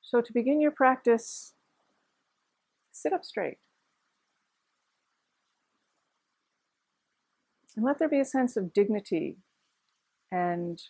So to begin your practice, sit up straight. And let there be a sense of dignity and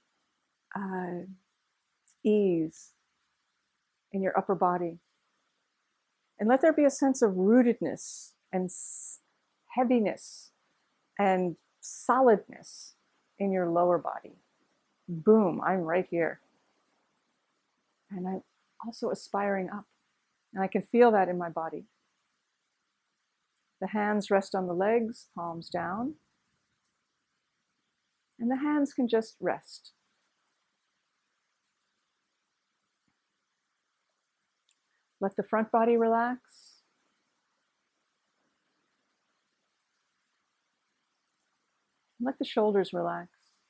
ease in your upper body. And let there be a sense of rootedness and heaviness and solidness in your lower body. Boom, I'm right here. And I'm also aspiring up. And I can feel that in my body. The hands rest on the legs, palms down. And the hands can just rest. Let the front body relax. Let the shoulders relax.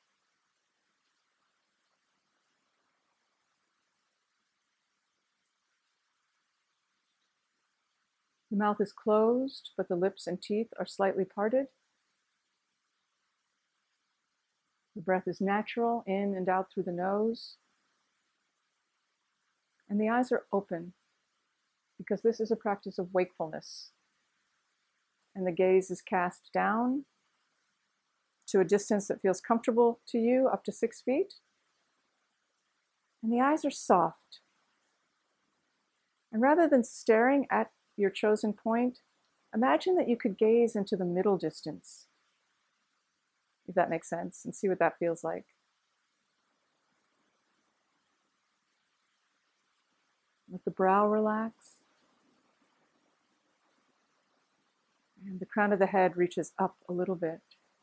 The mouth is closed, but the lips and teeth are slightly parted. The breath is natural, in and out through the nose. And the eyes are open, because this is a practice of wakefulness. And the gaze is cast down to a distance that feels comfortable to you, up to 6 feet. And the eyes are soft. And rather than staring at your chosen point, imagine that you could gaze into the middle distance, if that makes sense, and see what that feels like. Let the brow relax. And the crown of the head reaches up a little bit.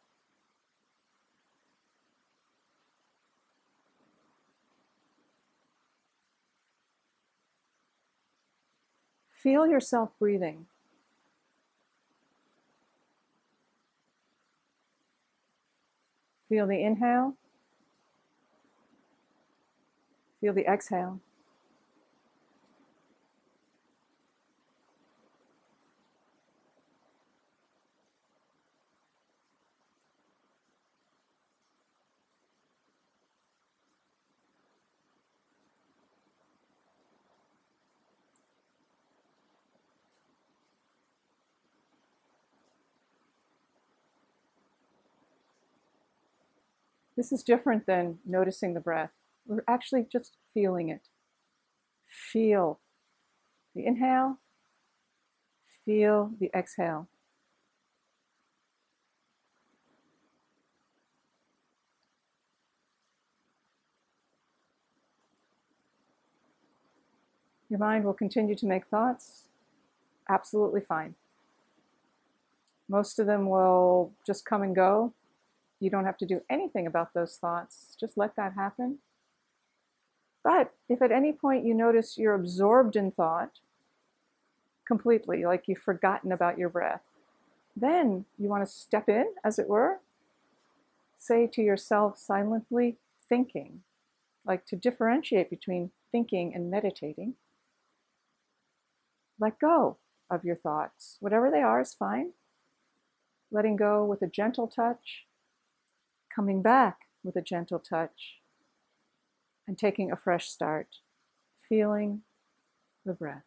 Feel yourself breathing. Feel the inhale. Feel the exhale. This is different than noticing the breath. We're actually just feeling it. Feel the inhale. Feel the exhale. Your mind will continue to make thoughts. Absolutely fine. Most of them will just come and go. You don't have to do anything about those thoughts. Just let that happen. But if at any point you notice you're absorbed in thought completely, like you've forgotten about your breath, then you want to step in, as it were. Say to yourself silently, thinking, like to differentiate between thinking and meditating. Let go of your thoughts. Whatever they are is fine. Letting go with a gentle touch, coming back with a gentle touch, and taking a fresh start, feeling the breath.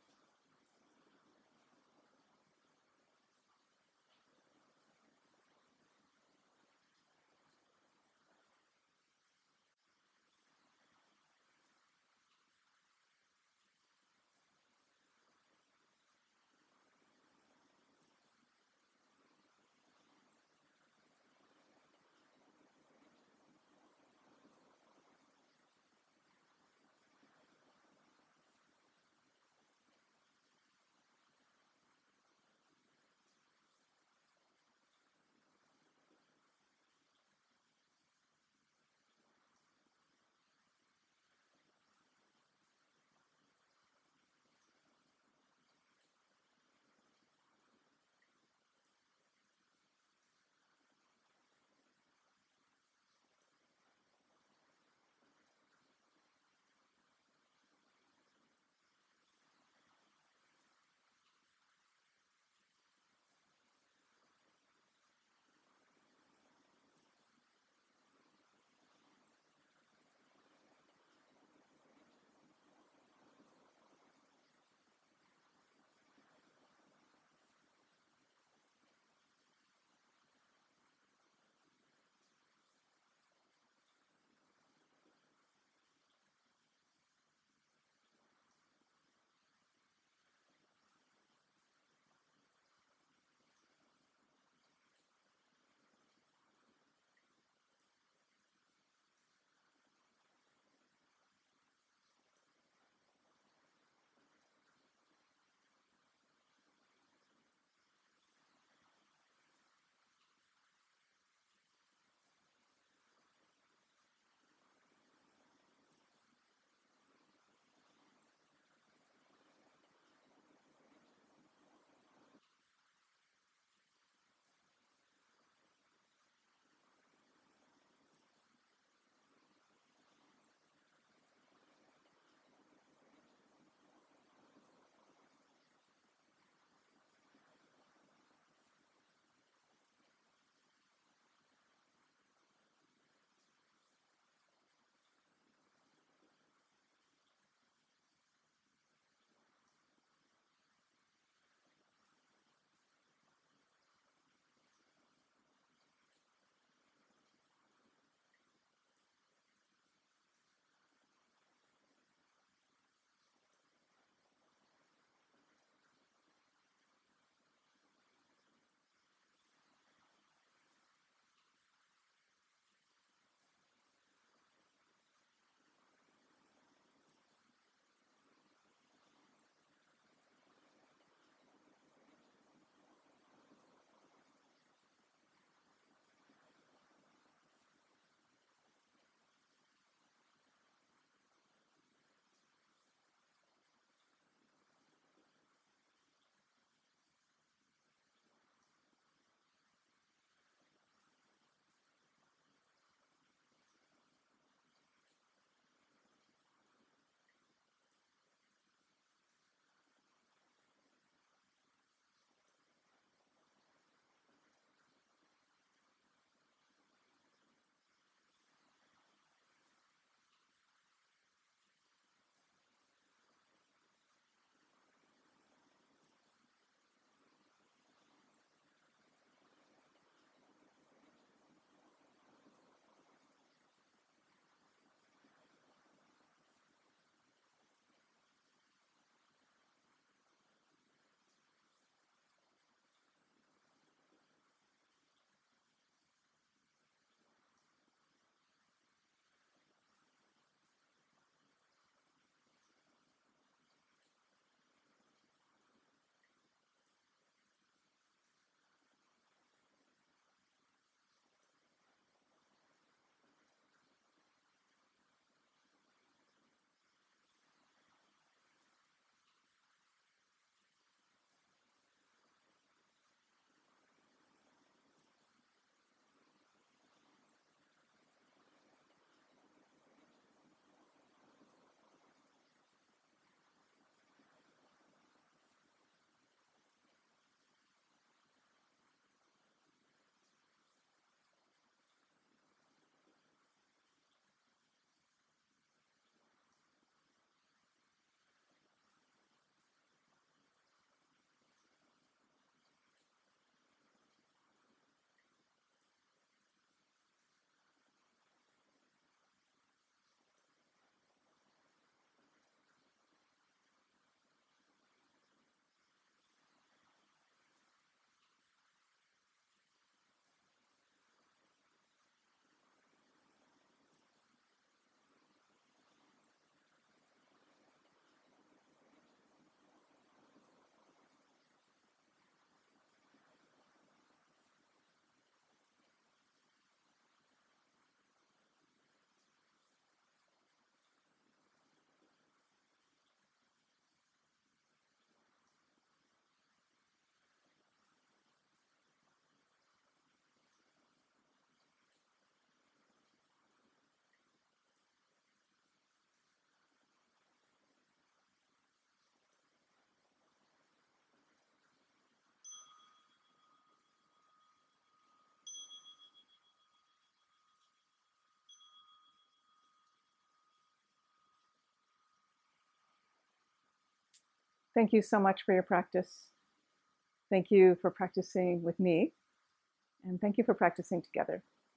Thank you so much for your practice. Thank you for practicing with me, and thank you for practicing together.